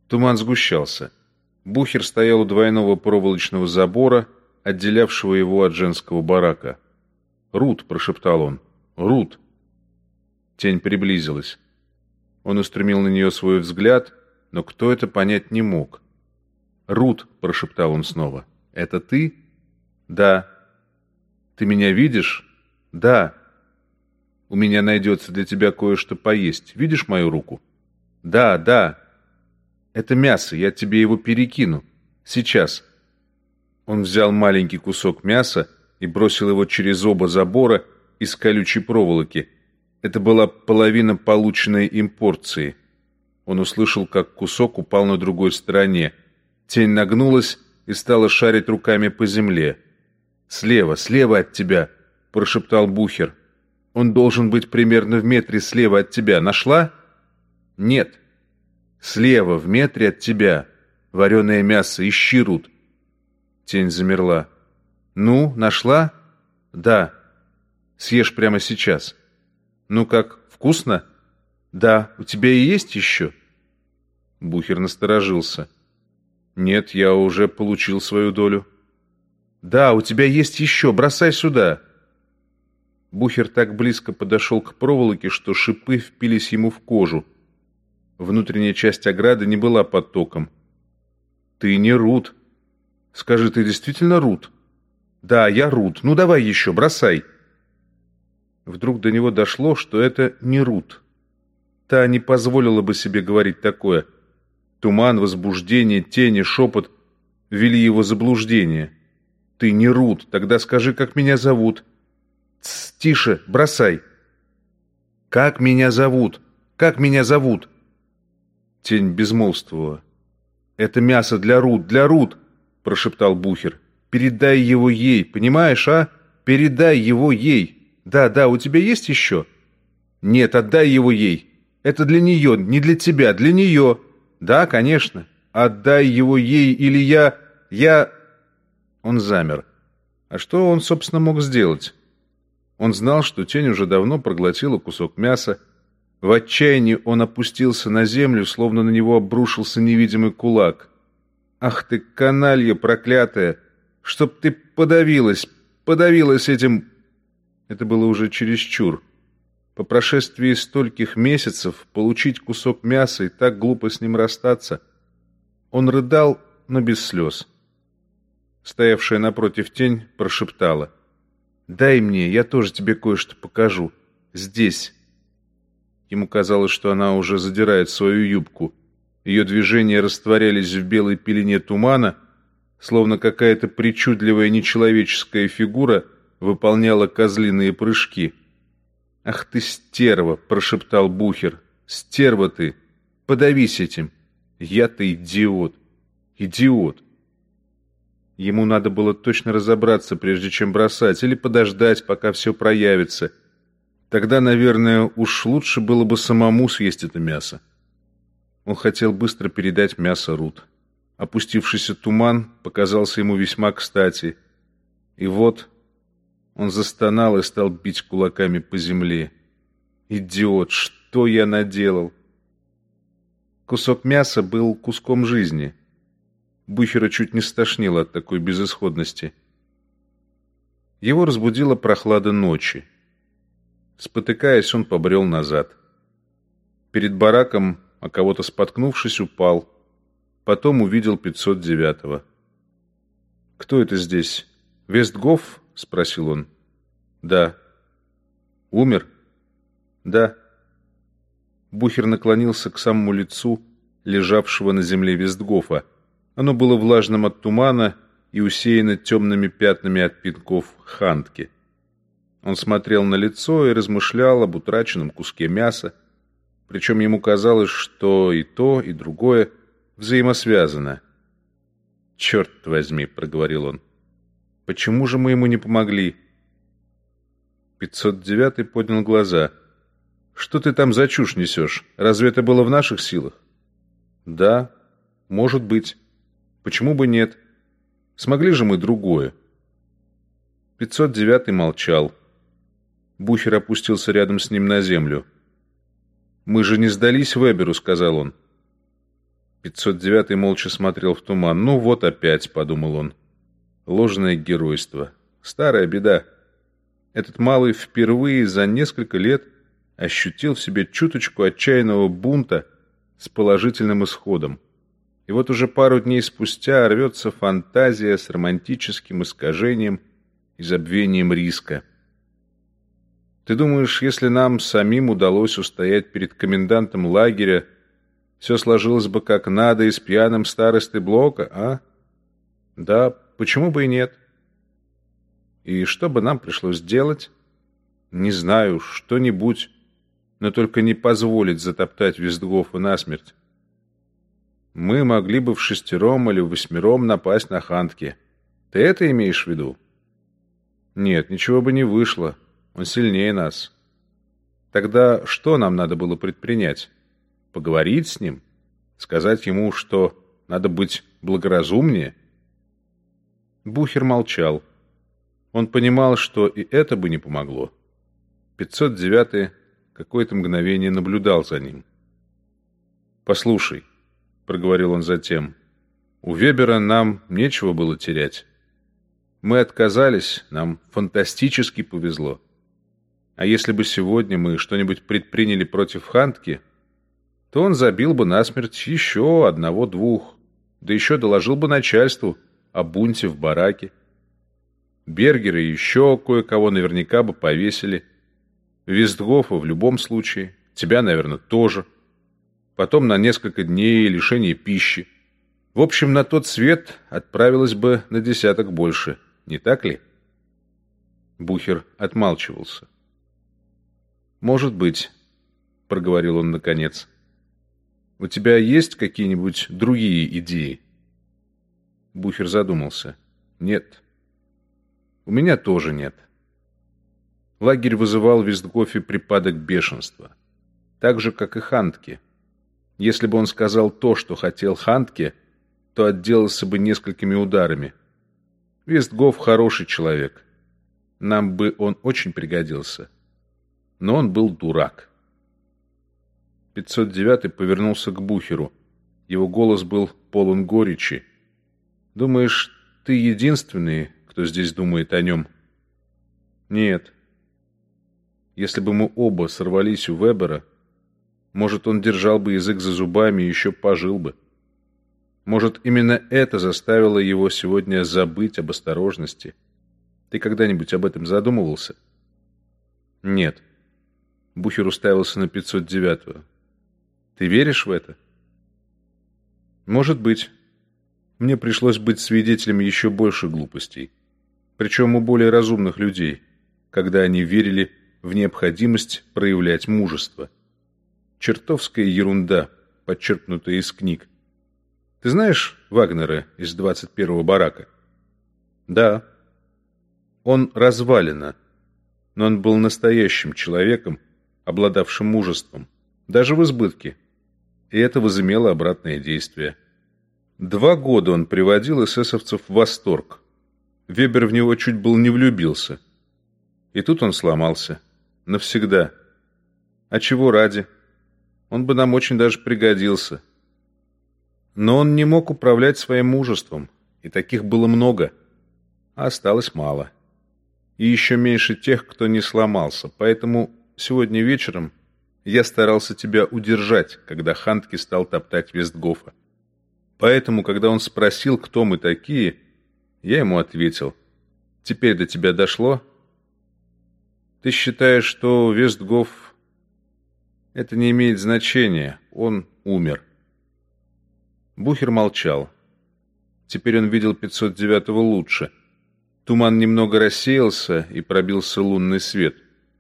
Туман сгущался. Бухер стоял у двойного проволочного забора, отделявшего его от женского барака. «Рут!» — прошептал он. «Рут!» Тень приблизилась. Он устремил на нее свой взгляд, но кто это понять не мог. «Рут!» — прошептал он снова. «Это ты?» «Да». «Ты меня видишь?» «Да». «У меня найдется для тебя кое-что поесть. Видишь мою руку?» «Да, да». «Это мясо, я тебе его перекину. Сейчас». Он взял маленький кусок мяса и бросил его через оба забора из колючей проволоки. Это была половина полученной им порции. Он услышал, как кусок упал на другой стороне. Тень нагнулась и стала шарить руками по земле. «Слева, слева от тебя!» — прошептал Бухер. «Он должен быть примерно в метре слева от тебя. Нашла?» «Нет». «Слева, в метре от тебя. Вареное мясо. Ищи, Рут». Тень замерла. «Ну, нашла?» «Да». «Съешь прямо сейчас». «Ну как, вкусно?» «Да. У тебя и есть еще?» Бухер насторожился. «Нет, я уже получил свою долю». «Да, у тебя есть еще. Бросай сюда». Бухер так близко подошел к проволоке, что шипы впились ему в кожу. Внутренняя часть ограды не была под током. «Ты не Рут. Скажи, ты действительно Рут?» «Да, я Рут. Ну давай еще, бросай». Вдруг до него дошло, что это не Рут. Та не позволила бы себе говорить такое. Туман, возбуждение, тени, шепот ввели его в заблуждение. «Ты не Рут. Тогда скажи, как меня зовут». «Тсс, тише, бросай». «Как меня зовут? Как меня зовут?» Тень безмолвствовала. «Это мясо для Рут», — прошептал Бухер. «Передай его ей, понимаешь, а? Передай его ей. Да, у тебя есть еще?» «Нет, отдай его ей. Это для нее, не для тебя, для нее». «Да, конечно. Отдай его ей, или я...» Он замер. А что он, собственно, мог сделать? Он знал, что тень уже давно проглотила кусок мяса. В отчаянии он опустился на землю, словно на него обрушился невидимый кулак. «Ах ты, каналья проклятая! Чтоб ты подавилась этим...» Это было уже чересчур. По прошествии стольких месяцев получить кусок мяса и так глупо с ним расстаться. Он рыдал, но без слез. Стоявшая напротив тень прошептала: «Дай мне, я тоже тебе кое-что покажу. Здесь». Ему казалось, что она уже задирает свою юбку. Ее движения растворялись в белой пелене тумана, словно какая-то причудливая нечеловеческая фигура выполняла козлиные прыжки. «Ах ты, стерва!» — прошептал Бухер. «Стерва ты! Подавись этим! Я-то идиот! Идиот!» Ему надо было точно разобраться, прежде чем бросать, или подождать, пока все проявится. Тогда, наверное, уж лучше было бы самому съесть это мясо. Он хотел быстро передать мясо Рут. Опустившийся туман показался ему весьма кстати. И вот он застонал и стал бить кулаками по земле. «Идиот, что я наделал?» Кусок мяса был куском жизни. Бухера чуть не стошнило от такой безысходности. Его разбудила прохлада ночи. Спотыкаясь, он побрел назад. Перед бараком, о кого-то споткнувшись, упал. Потом увидел 509-го. «Кто это здесь? Вестгоф?» — спросил он. «Да». «Умер?» «Да». Бухер наклонился к самому лицу лежавшего на земле Вестгофа. Оно было влажным от тумана и усеяно темными пятнами от пинков хантки. Он смотрел на лицо и размышлял об утраченном куске мяса, причем ему казалось, что и то, и другое взаимосвязано. «Черт возьми», — проговорил он, — «почему же мы ему не помогли?» 509-й поднял глаза. «Что ты там за чушь несешь? Разве это было в наших силах?» «Да, может быть. Почему бы нет? Смогли же мы другое». 509-й молчал. Бухер опустился рядом с ним на землю. «Мы же не сдались Веберу», — сказал он. 509-й молча смотрел в туман. «Ну вот опять», — подумал он, — «ложное геройство. Старая беда. Этот малый впервые за несколько лет ощутил в себе чуточку отчаянного бунта с положительным исходом. И вот уже пару дней спустя рвется фантазия с романтическим искажением и забвением риска. Ты думаешь, если нам самим удалось устоять перед комендантом лагеря, все сложилось бы как надо и с пьяным старостой блока, а? Да, почему бы и нет? И что бы нам пришлось делать? Не знаю, что-нибудь, но только не позволить затоптать Вестгофа насмерть. Мы могли бы вшестером или восьмером напасть на Хантки. Ты это имеешь в виду? Нет, ничего бы не вышло. Он сильнее нас. Тогда что нам надо было предпринять? Поговорить с ним? Сказать ему, что надо быть благоразумнее? Бухер молчал. Он понимал, что и это бы не помогло. 509-й какое-то мгновение наблюдал за ним. «Послушай», — проговорил он затем, — «у Вебера нам нечего было терять. Мы отказались, нам фантастически повезло. А если бы сегодня мы что-нибудь предприняли против Хантки, то он забил бы насмерть еще одного-двух, да еще доложил бы начальству о бунте в бараке. Бергера и еще кое-кого наверняка бы повесили. Вестгофа в любом случае, тебя, наверное, тоже. Потом на несколько дней лишение пищи. В общем, на тот свет отправилось бы на десяток больше, не так ли?» Бухер отмалчивался. «Может быть», — проговорил он наконец. «У тебя есть какие-нибудь другие идеи?» Бухер задумался. «Нет. У меня тоже нет». Лагерь вызывал в Вестгофе припадок бешенства. Так же, как и Хантке. Если бы он сказал то, что хотел Хантке, то отделался бы несколькими ударами. Вестгоф хороший человек. Нам бы он очень пригодился. Но он был дурак. 509-й повернулся к Бухеру. Его голос был полон горечи. «Думаешь, ты единственный, кто здесь думает о нем?» «Нет. Если бы мы оба сорвались у Вебера, может, он держал бы язык за зубами и еще пожил бы. Может, именно это заставило его сегодня забыть об осторожности. Ты когда-нибудь об этом задумывался?» «Нет». Бухер уставился на 509-ю. «Ты веришь в это?» «Может быть. Мне пришлось быть свидетелем еще больше глупостей. Причем у более разумных людей, когда они верили в необходимость проявлять мужество. Чертовская ерунда, подчеркнутая из книг. Ты знаешь Вагнера из 21-го барака?» «Да». Он развалина, но он был настоящим человеком, обладавшим мужеством, даже в избытке. И это возымело обратное действие. 2 года он приводил эсэсовцев в восторг. Вебер в него чуть был не влюбился. И тут он сломался. Навсегда. А чего ради? Он бы нам очень даже пригодился. Но он не мог управлять своим мужеством, и таких было много, а осталось мало. И еще меньше тех, кто не сломался. Поэтому сегодня вечером я старался тебя удержать, когда Хантки стал топтать Вестгофа. Поэтому, когда он спросил, кто мы такие, я ему ответил: «Теперь до тебя дошло? Ты считаешь, что Вестгоф... Это не имеет значения, он умер». Бухер молчал. Теперь он видел 509-го лучше. Туман немного рассеялся, и пробился лунный свет.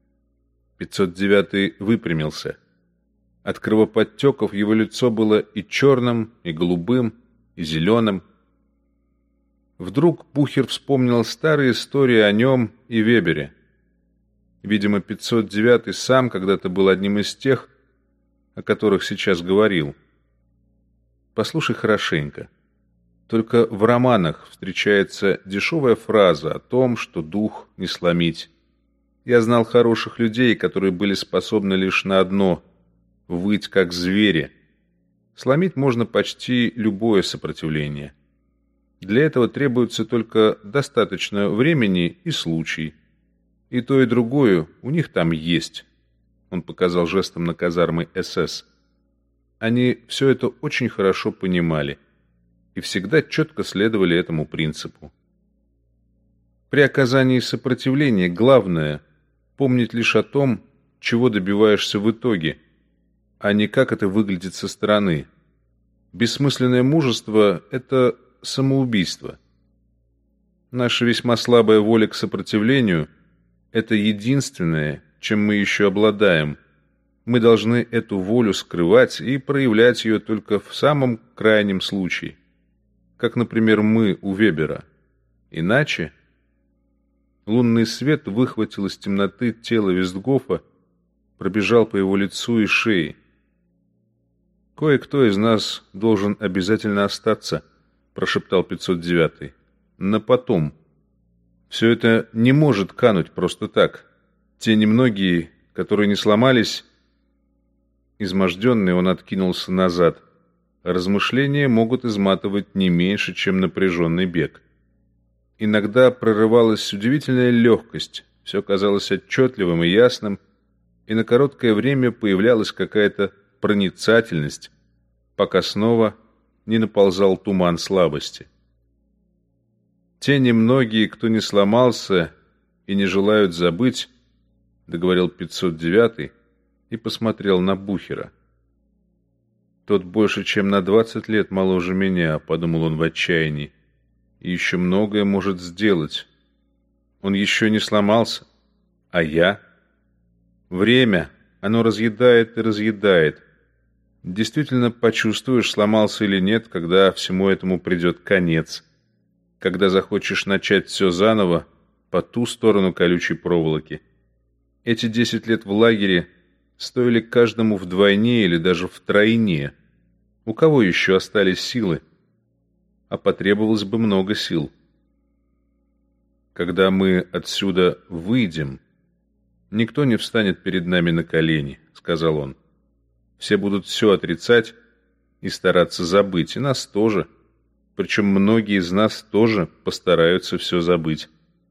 509-й выпрямился. От кровоподтеков его лицо было и черным, и голубым, и зеленым. Вдруг Бухер вспомнил старые истории о нем и Вебере. Видимо, 509-й сам когда-то был одним из тех, о которых сейчас говорил. Послушай хорошенько. Только в романах встречается дешевая фраза о том, что дух не сломить. Я знал хороших людей, которые были способны лишь на одно — выть как звери. Сломить можно почти любое сопротивление. Для этого требуется только достаточно времени и случай. И то, и другое у них там есть. Он показал жестом на казармы СС. Они все это очень хорошо понимали и всегда четко следовали этому принципу. При оказании сопротивления главное — помнить лишь о том, чего добиваешься в итоге, а не как это выглядит со стороны. Бессмысленное мужество — это самоубийство. Наша весьма слабая воля к сопротивлению — это единственное, чем мы еще обладаем. Мы должны эту волю скрывать и проявлять ее только в самом крайнем случае, как, например, мы у Вебера. Иначе... Лунный свет выхватил из темноты тело Вестгофа, пробежал по его лицу и шее. «Кое-кто из нас должен обязательно остаться», — прошептал 509-й. «На потом. Все это не может кануть просто так. Те немногие, которые не сломались...» Изможденный, он откинулся назад. Размышления могут изматывать не меньше, чем напряженный бег. Иногда прорывалась удивительная легкость, все казалось отчетливым и ясным, и на короткое время появлялась какая-то проницательность, пока снова не наползал туман слабости. «Те немногие, кто не сломался и не желают забыть», — договорил 509-й и посмотрел на Бухера. «Тот больше, чем на 20 лет моложе меня», — подумал он в отчаянии. И еще многое может сделать. Он еще не сломался. А я? Время, оно разъедает и разъедает. Действительно почувствуешь, сломался или нет, когда всему этому придет конец. Когда захочешь начать все заново по ту сторону колючей проволоки. Эти 10 лет в лагере стоили каждому вдвойне или даже втройне. У кого еще остались силы? А потребовалось бы много сил. Когда мы отсюда выйдем, никто не встанет перед нами на колени, — сказал он. Все будут все отрицать и стараться забыть, и нас тоже. Причем многие из нас тоже постараются все забыть.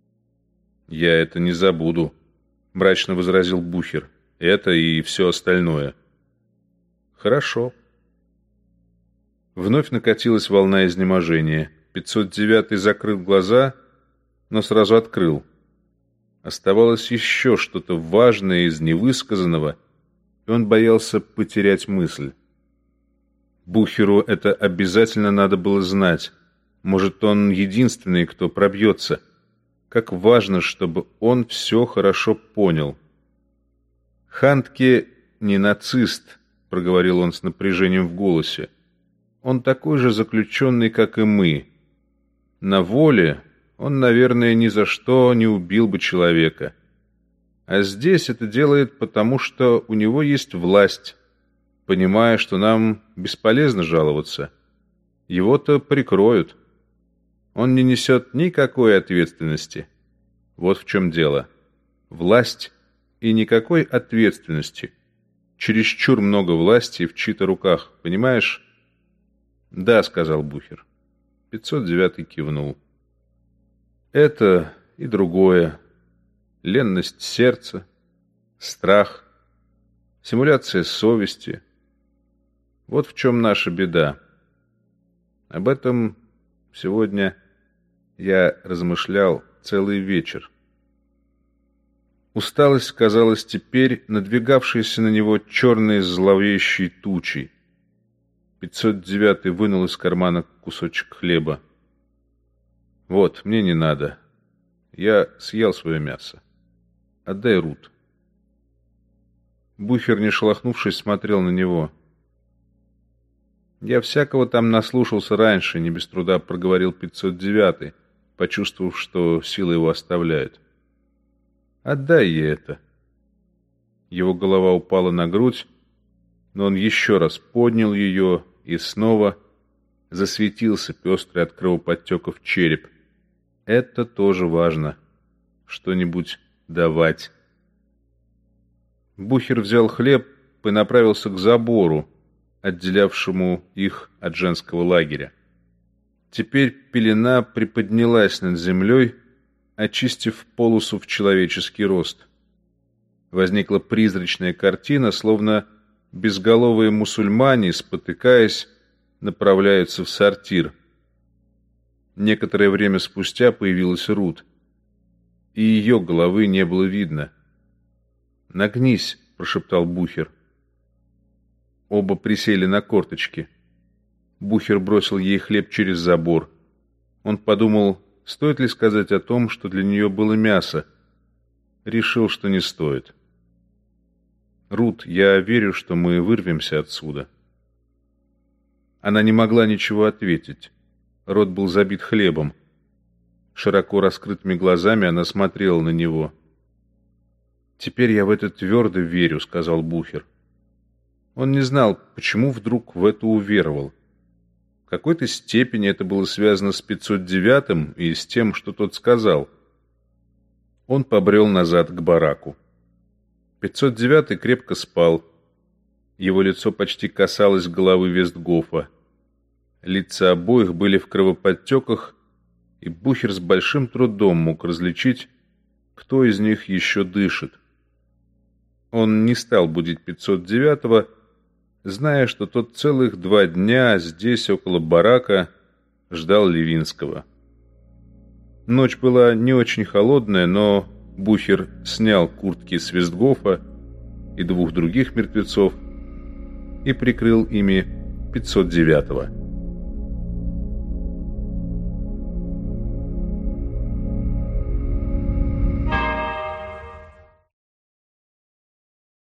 Я это не забуду, — мрачно возразил Бухер. Это и все остальное. Хорошо. Вновь накатилась волна изнеможения. 509-й закрыл глаза, но сразу открыл. Оставалось еще что-то важное из невысказанного, и он боялся потерять мысль. Бухеру это обязательно надо было знать. Может, он единственный, кто пробьется. Как важно, чтобы он все хорошо понял. «Хантке не нацист», — проговорил он с напряжением в голосе. Он такой же заключенный, как и мы. На воле он, наверное, ни за что не убил бы человека. А здесь это делает потому, что у него есть власть, понимая, что нам бесполезно жаловаться. Его-то прикроют. Он не несет никакой ответственности. Вот в чем дело. Власть и никакой ответственности. Чересчур много власти в чьих-то руках, понимаешь? «Да», — сказал Бухер. 509-й кивнул. «Это и другое. Ленность сердца, страх, симуляция совести. Вот в чем наша беда. Об этом сегодня я размышлял целый вечер. Усталость казалась теперь надвигавшейся на него черной зловещей тучей. 509-й вынул из кармана кусочек хлеба. «Вот, мне не надо. Я съел свое мясо. Отдай Рут». Бухер, не шелохнувшись, смотрел на него. «Я всякого там наслушался раньше», — не без труда проговорил 509-й, почувствовав, что силы его оставляют. «Отдай ей это». Его голова упала на грудь, но он еще раз поднял ее и снова засветился пестрый от кровоподтеков череп. Это тоже важно. Что-нибудь давать. Бухер взял хлеб и направился к забору, отделявшему их от женского лагеря. Теперь пелена приподнялась над землей, очистив полосу в человеческий рост. Возникла призрачная картина, словно безголовые мусульмане, спотыкаясь, направляются в сортир. Некоторое время спустя появилась Рут, и ее головы не было видно. «Нагнись», — прошептал Бухер. Оба присели на корточки. Бухер бросил ей хлеб через забор. Он подумал, стоит ли сказать о том, что для нее было мясо. Решил, что не стоит. «Рут, я верю, что мы вырвемся отсюда». Она не могла ничего ответить. Рот был забит хлебом. Широко раскрытыми глазами она смотрела на него. «Теперь я в это твердо верю», — сказал Бухер. Он не знал, почему вдруг в это уверовал. В какой-то степени это было связано с 509-м и с тем, что тот сказал. Он побрел назад к бараку. 509-й крепко спал. Его лицо почти касалось головы Вестгофа. Лица обоих были в кровоподтеках, и Бухер с большим трудом мог различить, кто из них еще дышит. Он не стал будить 509-го, зная, что тот целых 2 дня здесь, около барака, ждал Левинского. Ночь была не очень холодная, но Бухер снял куртки с Вестгофа и 2 других мертвецов и прикрыл ими 509-го.